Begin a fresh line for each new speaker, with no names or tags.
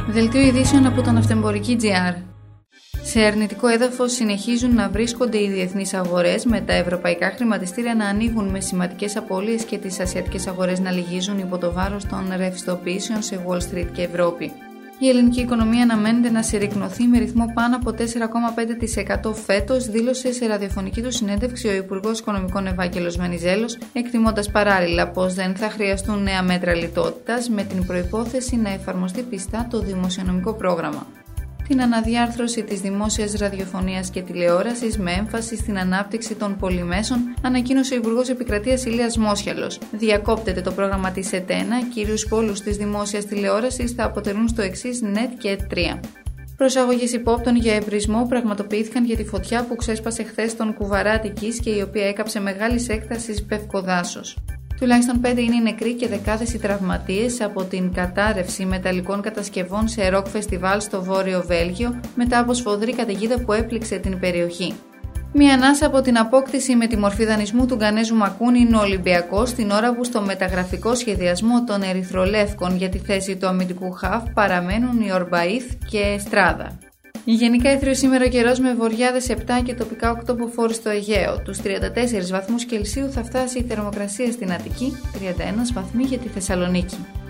Δελτίο ειδήσεων από τον Ναυτεμπορική.gr. Σε αρνητικό έδαφος συνεχίζουν να βρίσκονται οι διεθνείς αγορές, με τα ευρωπαϊκά χρηματιστήρια να ανοίγουν με σημαντικές απώλειες και τις ασιατικές αγορές να λυγίζουν υπό το βάρος των ρευστοποιήσεων σε Wall Street και Ευρώπη. Η ελληνική οικονομία αναμένεται να συρρικνωθεί με ρυθμό πάνω από 4,5% φέτος, δήλωσε σε ραδιοφωνική του συνέντευξη ο Υπουργός Οικονομικών Ευάγγελος Βενιζέλος, εκτιμώντας παράλληλα πως δεν θα χρειαστούν νέα μέτρα λιτότητας, με την προϋπόθεση να εφαρμοστεί πιστά το δημοσιονομικό πρόγραμμα. Την αναδιάρθρωση της δημόσιας ραδιοφωνίας και τηλεόρασης με έμφαση στην ανάπτυξη των πολυμέσων, ανακοίνωσε ο Υπουργός Επικρατείας Ηλίας Μόσχιαλος. Διακόπτεται το πρόγραμμα της ΕΤΕΝΑ, κύριους πόλους της δημόσιας τηλεόρασης θα αποτελούν στο εξής ΝΕΤ και ΕΤ3. Προσαγωγές υπόπτων για εμπρισμό πραγματοποιήθηκαν για τη φωτιά που ξέσπασε χθες στον Κουβαρά Αττικής και η οποία έκαψε μεγάλης έκτασης πευκοδάσος. Τουλάχιστον 5 είναι οι νεκροί και δεκάδες οι τραυματίες από την κατάρρευση μεταλλικών κατασκευών σε ροκ φεστιβάλ στο Βόρειο Βέλγιο μετά από σφοδρή καταιγίδα που έπληξε την περιοχή. Μια ανάσα από την απόκτηση με τη μορφή δανεισμού του Γκανέζου Μακούν είναι ο Ολυμπιακός, την ώρα που στο μεταγραφικό σχεδιασμό των Ερυθρολεύκων για τη θέση του αμυντικού χαφ παραμένουν οι Ορμπαΐθ και Στράδα. Γενικά έθριο σήμερα ο καιρός με βοριάδες 7 και τοπικά 8 μποφόρ στο Αιγαίο. Τους 34 βαθμούς Κελσίου θα φτάσει η θερμοκρασία στην Αττική, 31 βαθμοί για τη Θεσσαλονίκη.